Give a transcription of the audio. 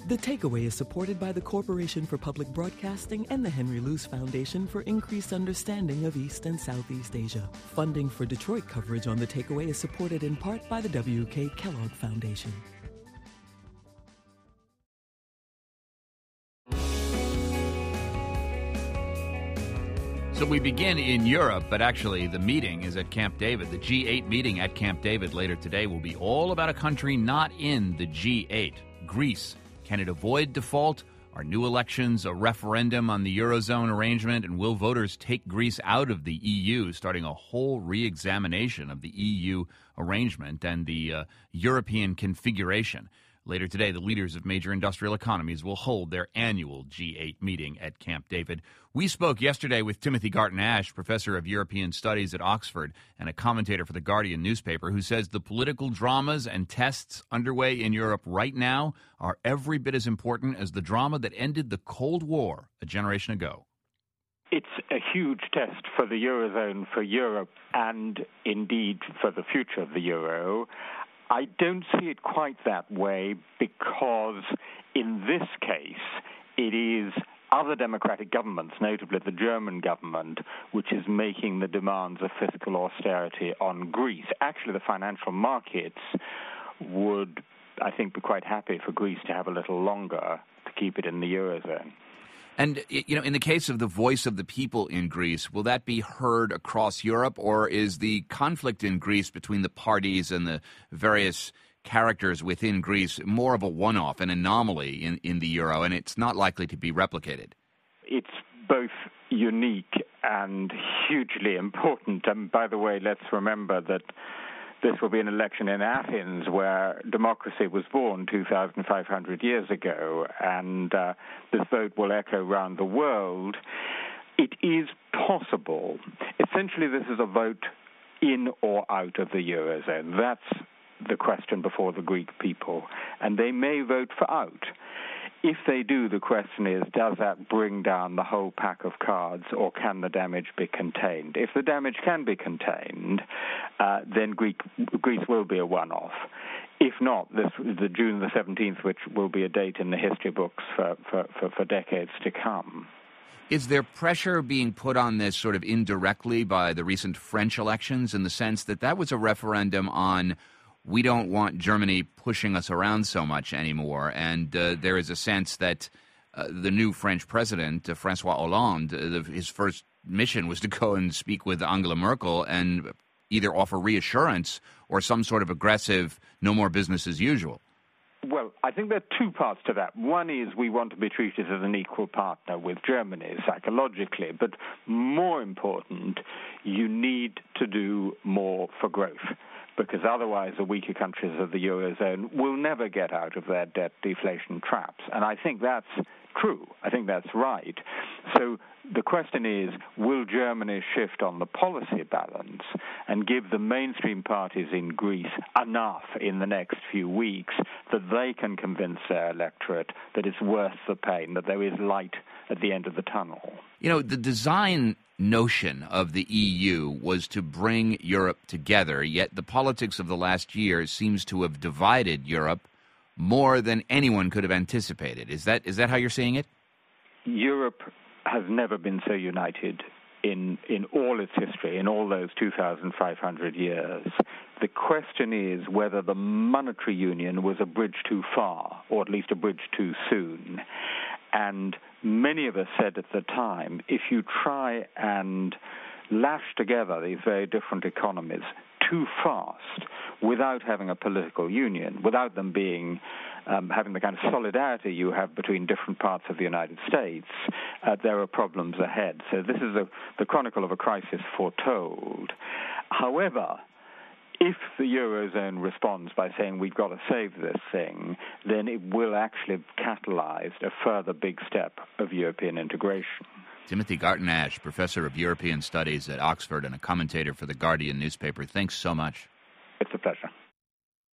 The Takeaway is supported by the Corporation for Public Broadcasting and the Henry Luce Foundation for Increased Understanding of East and Southeast Asia. Funding for Detroit coverage on The Takeaway is supported in part by the W.K. Kellogg Foundation. So we begin in Europe, but actually the meeting is at Camp David. The G8 meeting at Camp David later today will be all about a country not in the G8, Greece. Can it avoid default? Are new elections a referendum on the Eurozone arrangement? And will voters take Greece out of the EU, starting a whole re-examination of the EU arrangement and the European configuration? Later today, the leaders of major industrial economies will hold their annual G8 meeting at Camp David. We spoke yesterday with Timothy Garton Ash, professor of European Studies at Oxford and a commentator for The Guardian newspaper, who says the political dramas and tests underway in Europe right now are every bit as important as the drama that ended the Cold War a generation ago. It's a huge test for the Eurozone, for Europe, and indeed for the future of the Euro. I don't see it quite that way because in this case it is other democratic governments, notably the German government, which is making the demands of fiscal austerity on Greece. Actually, the financial markets would, I think, be quite happy for Greece to have a little longer to keep it in the Eurozone. And, in the case of the voice of the people in Greece, will that be heard across Europe, or is the conflict in Greece between the parties and the various characters within Greece more of a one-off, an anomaly in the Euro, and it's not likely to be replicated? It's both unique and hugely important. And by the way, let's remember that this will be an election in Athens where democracy was born 2,500 years ago, and this vote will echo around the world. It is possible. Essentially, this is a vote in or out of the Eurozone. That's the question before the Greek people, and they may vote for out. If they do, the question is, does that bring down the whole pack of cards, or can the damage be contained? If the damage can be contained, then Greece will be a one-off. If not, the June the 17th, which will be a date in the history books for decades to come. Is there pressure being put on this sort of indirectly by the recent French elections, in the sense that that was a referendum on we don't want Germany pushing us around so much anymore, and there is a sense that the new French president, François Hollande, his first mission was to go and speak with Angela Merkel and either offer reassurance or some sort of aggressive no more business as usual? Well, I think there are two parts to that. One is we want to be treated as an equal partner with Germany psychologically, but more important, you need to do more for growth, because otherwise the weaker countries of the Eurozone will never get out of their debt deflation traps. And I think that's true. I think that's right. So the question is, will Germany shift on the policy balance and give the mainstream parties in Greece enough in the next few weeks that they can convince their electorate that it's worth the pain, that there is light at the end of the tunnel? The design notion of the EU was to bring Europe together, yet the politics of the last year seems to have divided Europe more than anyone could have anticipated. Is that how you're seeing it? Europe has never been so united in all its history, in all those 2,500 years. The question is whether the monetary union was a bridge too far, or at least a bridge too soon. And many of us said at the time, if you try and lash together these very different economies too fast without having a political union, without them being having the kind of solidarity you have between different parts of the United States, there are problems ahead. So this is the chronicle of a crisis foretold. However, if the Eurozone responds by saying we've got to save this thing, then it will actually catalyze a further big step of European integration. Timothy Garton Ash, professor of European Studies at Oxford and a commentator for The Guardian newspaper. Thanks so much. It's a pleasure.